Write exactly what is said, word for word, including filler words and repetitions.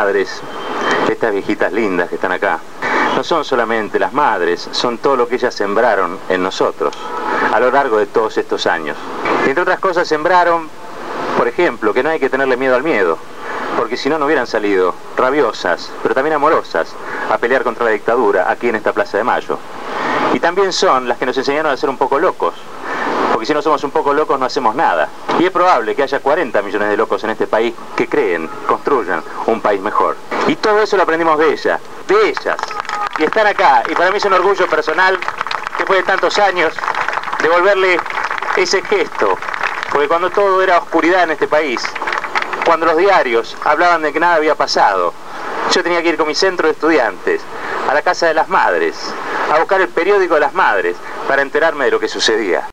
madres, estas viejitas lindas que están acá, no son solamente las madres, son todo lo que ellas sembraron en nosotros a lo largo de todos estos años. Y entre otras cosas sembraron, por ejemplo, que no hay que tenerle miedo al miedo, porque si no, no hubieran salido rabiosas, pero también amorosas, a pelear contra la dictadura aquí en esta Plaza de Mayo. Y también son las que nos enseñaron a ser un poco locos, porque si no somos un poco locos no hacemos nada. Y es probable que haya cuarenta millones de locos en este país que creen, construyan un país mejor. Y todo eso lo aprendimos de ellas, de ellas. Y están acá, y para mí es un orgullo personal, después de tantos años, devolverle ese gesto, porque cuando todo era oscuridad en este país, cuando los diarios hablaban de que nada había pasado, yo tenía que ir con mi centro de estudiantes a la casa de las madres, a buscar el periódico de las madres para enterarme de lo que sucedía.